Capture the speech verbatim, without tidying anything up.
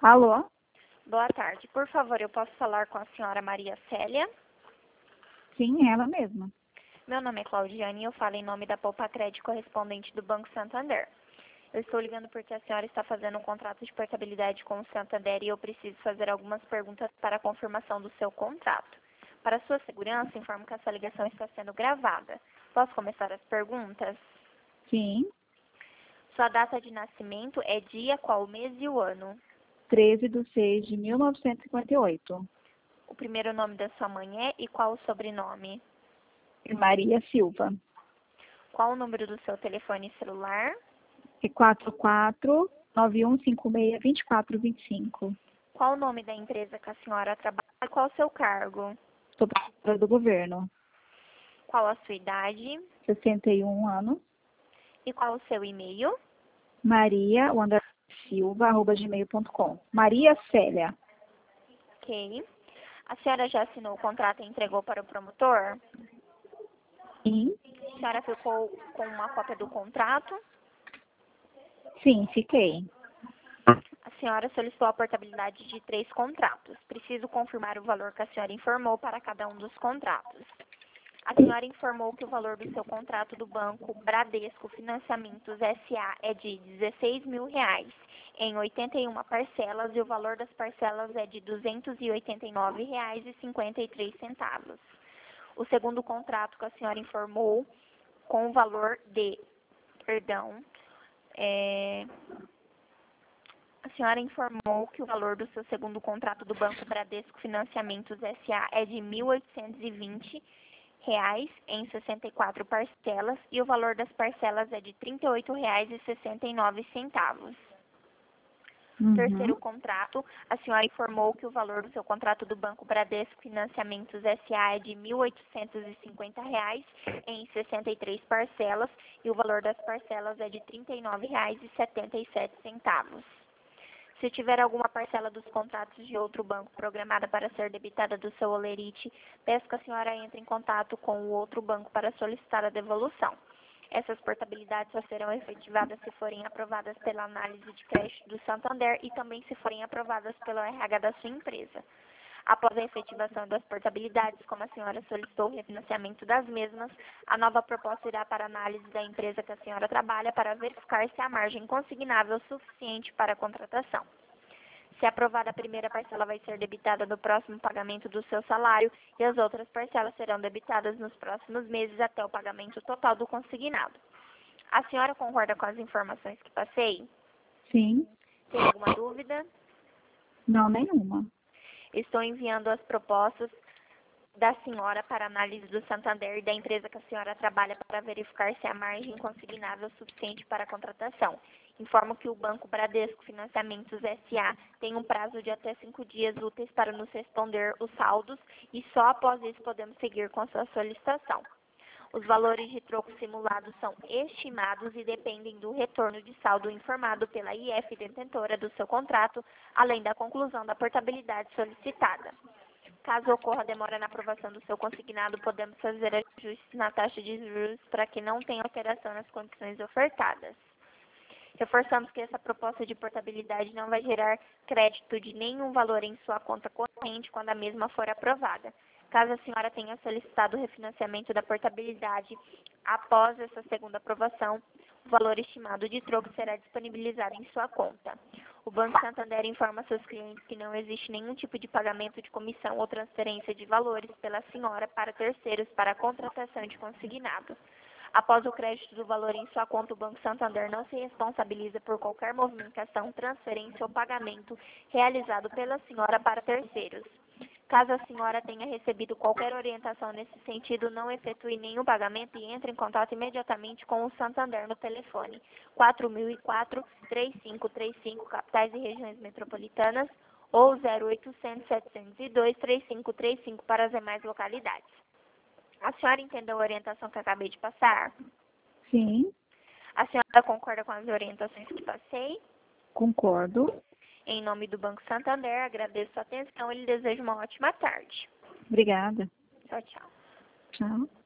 Alô? Boa tarde. Por favor, eu posso falar com a senhora Maria Célia? Sim, ela mesma. Meu nome é Claudiane e eu falo em nome da Poupa Crédito correspondente do Banco Santander. Eu estou ligando porque a senhora está fazendo um contrato de portabilidade com o Santander e eu preciso fazer algumas perguntas para a confirmação do seu contrato. Para sua segurança, informo que essa ligação está sendo gravada. Posso começar as perguntas? Sim, Sua data de nascimento é dia, qual mês e o ano? treze de seis de mil novecentos e cinquenta e oito. O primeiro nome da sua mãe é e qual o sobrenome? Maria Silva. Qual o número do seu telefone celular? É quatro quatro nove um cinco seis dois quatro dois cinco. Qual o nome da empresa que a senhora trabalha e qual o seu cargo? Sou professora do governo. Qual a sua idade sessenta e um anos. e qual o seu e-mail? Maria, o André Silva, arroba gmail ponto com. Maria Célia. Ok. A senhora já assinou o contrato e entregou para o promotor? Sim, A senhora ficou com uma cópia do contrato? sim, fiquei. A senhora solicitou a portabilidade de três contratos. Preciso confirmar o valor que a senhora informou para cada um dos contratos. A senhora informou que o valor do seu contrato do banco Bradesco Financiamentos S A é de dezesseis mil reais em oitenta e uma parcelas e o valor das parcelas é de duzentos e oitenta e nove reais e cinquenta e três centavos. O segundo contrato que a senhora informou com o valor de, perdão, é, a senhora informou que o valor do seu segundo contrato do banco Bradesco Financiamentos S A é de mil oitocentos e vinte reais em sessenta e quatro parcelas e o valor das parcelas é de trinta e oito reais e sessenta e nove centavos. Uhum. Terceiro contrato, a senhora informou que o valor do seu contrato do Banco Bradesco Financiamentos S A é de mil oitocentos e cinquenta reais em sessenta e três parcelas e o valor das parcelas é de trinta e nove reais e setenta e sete centavos. Se tiver alguma parcela dos contratos de outro banco programada para ser debitada do seu holerite, peço que a senhora entre em contato com o outro banco para solicitar a devolução. Essas portabilidades só serão efetivadas se forem aprovadas pela análise de crédito do Santander e também se forem aprovadas pelo R H da sua empresa. Após a efetivação das portabilidades, como a senhora solicitou o refinanciamento das mesmas, a nova proposta irá para a análise da empresa que a senhora trabalha para verificar se há margem consignável suficiente para a contratação. Se aprovada, a primeira parcela vai ser debitada no próximo pagamento do seu salário e as outras parcelas serão debitadas nos próximos meses até o pagamento total do consignado. A senhora concorda com as informações que passei? Sim. Tem alguma dúvida? Não, nenhuma. Estou enviando as propostas da senhora para análise do Santander e da empresa que a senhora trabalha para verificar se há margem consignável suficiente para a contratação. Informo que o Banco Bradesco Financiamentos S A tem um prazo de até cinco dias úteis para nos responder os saldos e só após isso podemos seguir com sua solicitação. Os valores de troco simulados são estimados e dependem do retorno de saldo informado pela I F detentora do seu contrato, além da conclusão da portabilidade solicitada. Caso ocorra demora na aprovação do seu consignado, podemos fazer ajustes na taxa de juros para que não tenha alteração nas condições ofertadas. Reforçamos que essa proposta de portabilidade não vai gerar crédito de nenhum valor em sua conta corrente quando a mesma for aprovada. Caso a senhora tenha solicitado o refinanciamento da portabilidade após essa segunda aprovação, o valor estimado de troco será disponibilizado em sua conta. O Banco Santander informa seus clientes que não existe nenhum tipo de pagamento de comissão ou transferência de valores pela senhora para terceiros para a contratação de consignado. Após o crédito do valor em sua conta, o Banco Santander não se responsabiliza por qualquer movimentação, transferência ou pagamento realizado pela senhora para terceiros. Caso a senhora tenha recebido qualquer orientação nesse sentido, não efetue nenhum pagamento e entre em contato imediatamente com o Santander no telefone quatro mil e quatro, três cinco três cinco, capitais e regiões metropolitanas, ou zero oitocentos, setecentos e dois, três cinco três cinco para as demais localidades. A senhora entendeu a orientação que acabei de passar? Sim, A senhora concorda com as orientações que passei? concordo. Em nome do Banco Santander, agradeço a atenção e lhe desejo uma ótima tarde. Obrigada. Tchau, tchau. Tchau.